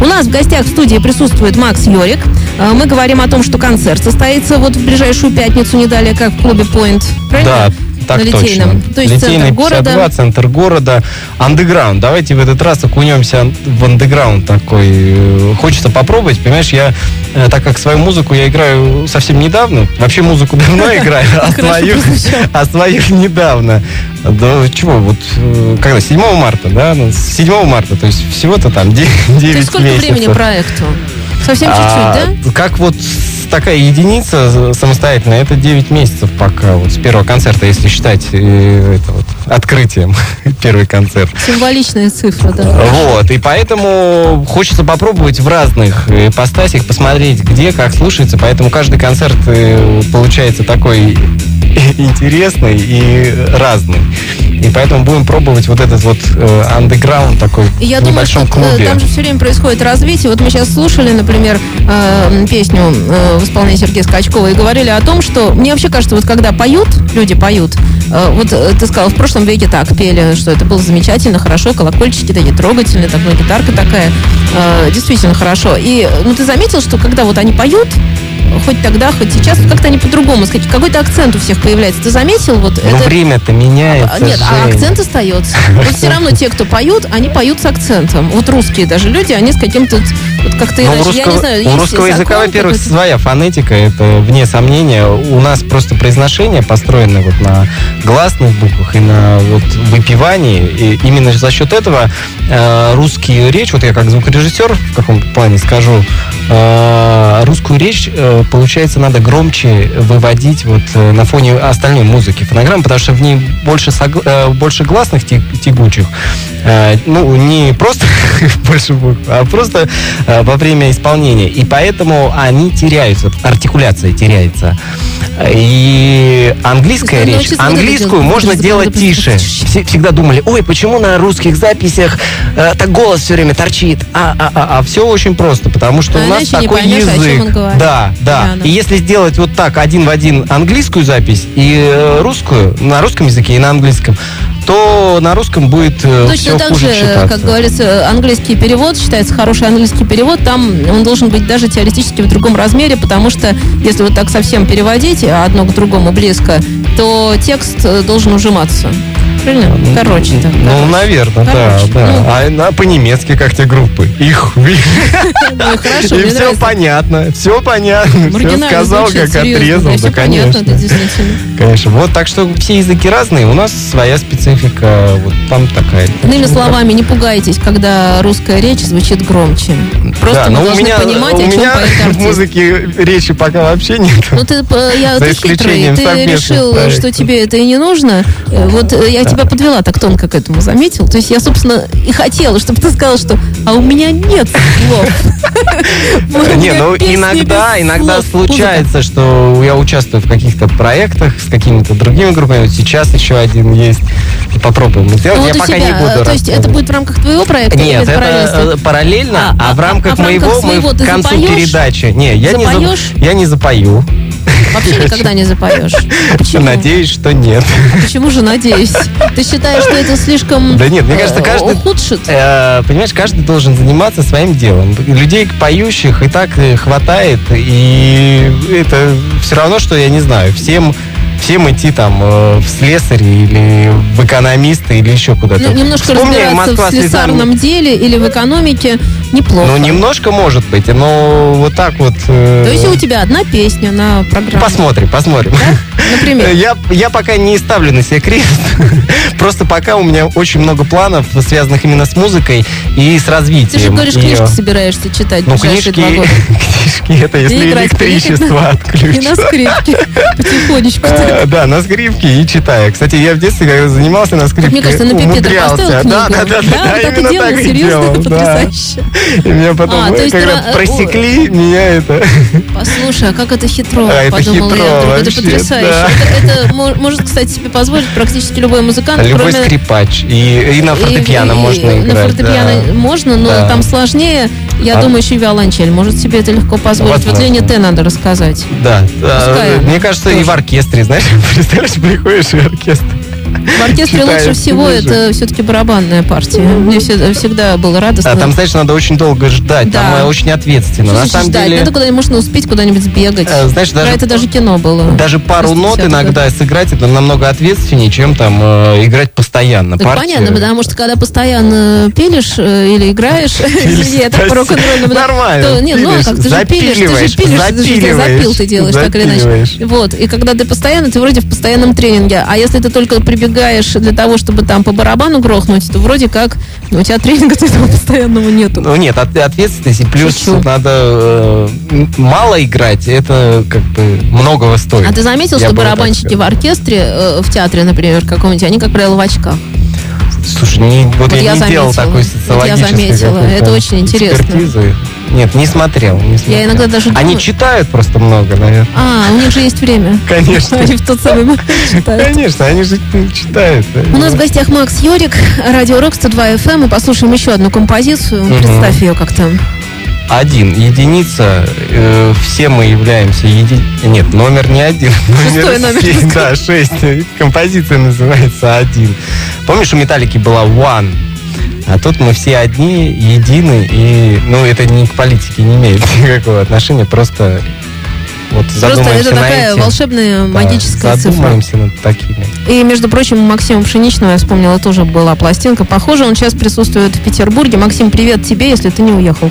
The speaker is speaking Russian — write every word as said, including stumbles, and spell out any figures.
У нас в гостях в студии присутствует Макс Йорик. Мы говорим о том, что концерт состоится вот в ближайшую пятницу, не далее, как в клубе Point. Правильно? Да. Так на Литейном. точно. То есть Литейный центр города. пятьдесят два, центр города. Андеграунд. Давайте в этот раз окунемся в андеграунд такой. Хочется попробовать. Понимаешь, я, так как свою музыку я играю совсем недавно, вообще музыку давно играю, а свою, а свою недавно. Да чего, вот когда? седьмого марта, да? седьмого марта, то есть всего-то там девять месяцев. То есть сколько времени проекту? Совсем чуть-чуть, а, да? Как вот такая единица самостоятельная, это девять месяцев пока, вот с первого концерта, если считать э, это вот открытием, первый концерт. Символичная цифра, да. Вот, и поэтому хочется попробовать в разных ипостасях, посмотреть, где, как слушается, поэтому каждый концерт получается такой интересный и разный. И поэтому будем пробовать вот этот вот андеграунд такой в небольшом клубе. Я думаю, что там же все время происходит развитие. Вот мы сейчас слушали, например, э, песню э, в исполнении Сергея Скачкова и говорили о том, что мне вообще кажется, вот когда поют, люди поют, э, вот э, ты сказал, в прошлом веке так пели, что это было замечательно, хорошо, колокольчики такие трогательные, так, ну, гитарка такая, э, действительно хорошо. И ну, ты заметил, что когда вот они поют, хоть тогда, хоть сейчас, как-то они по-другому, сказать, какой-то акцент у всех появляется. Ты заметил? Вот ну, это... время-то меняется. Нет, Жень. а акцент остается. Вот все равно те, кто поют, они поют с акцентом. Вот русские даже люди, они с каким-то, вот как-то иначе, русского, я не знаю. У русского языка, во-первых, своя фонетика, это вне сомнения. У нас просто произношение построено вот на гласных буквах и на вот выпивании. И именно за счет этого э, русский речь, вот я как звукорежиссер в каком-то плане скажу, э, русскую речь э, получается, надо громче выводить вот на фоне остальной музыки фонограммы, потому что в ней больше, согла... больше гласных тягучих. Ну, не просто больше букв, а просто во время исполнения. И поэтому они теряются, артикуляция теряется. И английская речь, английскую можно делать тише. Всегда думали, ой, почему на русских записях э, так голос все время торчит? А, а, а, а все очень просто, потому что а у нас такой язык. Да, да. И если сделать вот так один в один английскую запись и э, русскую, на русском языке и на английском, то на русском будет э, все так хуже же, читаться. Как говорится, английский перевод, считается хороший английский перевод, там он должен быть даже теоретически в другом размере, потому что если вот так совсем переводить одно к другому близко, то текст должен ужиматься. Правильно? Короче. Так, ну, короче. наверное, короче. да. да. Ну, а, а по-немецки как те группы? Их. Ну, хорошо, и все понятно. Все понятно. Все сказал, как отрезал. Да, конечно. Конечно. Вот, так что все языки разные. У нас своя специфика. Вот там такая. Иными словами, не пугайтесь, когда русская речь звучит громче. Просто мы должны понимать, о чем поет артист. В музыке речи пока вообще нет. Ну, ты, я, ты хитрый. Ты решил, что тебе это и не нужно. Вот я тебя подвела так тонко к этому, заметил? То есть я, собственно, и хотела, чтобы ты сказал, что а у меня нет слов. Не, ну иногда, иногда случается, что я участвую в каких-то проектах с какими-то другими группами. Сейчас еще один есть. Попробуем сделать. Я пока не буду. То есть это будет в рамках твоего проекта? Нет, это параллельно, а в рамках моего мы к концу передачи. Не, я не запою. Вообще никогда не запоешь. Почему? Надеюсь, что нет. Почему же надеюсь? Ты считаешь, что это слишком да нет, мне кажется, каждый ухудшит? Э, понимаешь, каждый должен заниматься своим делом. Людей поющих и так хватает, и это все равно, что, я не знаю, всем... всем идти там э, в слесари или в экономисты или еще куда-то. Ну, немножко Вспомни, разбираться Москва, в слесарном слезам... деле или в экономике неплохо. Ну, немножко может быть, но вот так вот... Э... То есть у тебя одна песня на программе? Посмотрим, посмотрим. Да? Например? Я, я пока не ставлю на себе крест. Просто пока у меня очень много планов, связанных именно с музыкой и с развитием. Ты же говоришь, ее. Книжки собираешься читать ну, в ближайшие книжки, два года. Книжки, это если электричество отключу. И на скрипке потихонечку. Да, на скрипке и читаю. Кстати, я в детстве, когда занимался на скрипке, мне кажется, на пипетр поставил книгу. Да, да, да, да, именно так и делал. Потрясающе. И меня потом, когда просекли, меня это... Послушай, а как это хитро, подумала я. Это потрясающе. Это может, кстати, себе позволить практически любой музыкант. Любой скрипач. И на фортепиано можно играть. На фортепиано можно, но там сложнее. Я думаю, еще и виолончель может себе это легко позволить. Вот Лене Т надо рассказать. Да. Мне кажется, и в оркестре, знаешь, представляешь, приходишь в оркестр. В оркестре лучше всего это все-таки барабанная партия. Мне всегда было радостно. А там, знаешь, надо очень долго ждать, да. Там очень ответственно. На самом ждать? деле... Надо куда-нибудь, можно успеть куда-нибудь сбегать. А, знаешь, даже... Про это даже кино было. Даже пару нот иногда года. Сыграть это намного ответственнее, чем там э, играть постоянно. Так партия... понятно, потому что когда постоянно пилишь э, или играешь, это по-рок-н-ролльному. Нормально. Не, ну как, ты же пилишь, ты же пилишь, ты запил ты делаешь, так или иначе. Вот, и когда ты постоянно, ты вроде в постоянном тренинге, а если ты только прибегаешь для того, чтобы там по барабану грохнуть, то вроде как ну, у тебя тренинга этого постоянного нету. Ну нет, от, ответственности, плюс Шучу. надо э, мало играть, это как бы многого стоит. А ты заметил, я что барабанщики в оркестре, э, в театре, например, каком-нибудь, они, как правило, в очках? Слушай, не, вот, вот я, я не заметила. делал такой социологический. Вот я заметила, это очень интересно. Экспертизы. Нет, не смотрел, не смотрел. Я иногда даже думаю... Они читают просто много, наверное. А, у них же есть время. Конечно. Они в тот самый момент читают. Конечно, они же читают. У нас в гостях Макс Йорик, Радио Рок сто два эф эм. Мы послушаем еще одну композицию. Угу. Представь ее как-то. Один. Единица. Э, все мы являемся еди... Нет, номер не один. Шестой номер. семь, да, шесть. Композиция называется «Один». Помнишь, у Металлики была «One»? А тут мы все одни, едины, и, ну, это ни к политике не имеет никакого отношения, просто вот задумаемся Просто это на такая эти, волшебная, да, магическая задумаемся цифра. над такими. И, между прочим, у Максима Пшеничного, я вспомнила, тоже была пластинка. Похоже, он сейчас присутствует в Петербурге. Максим, привет тебе, если ты не уехал.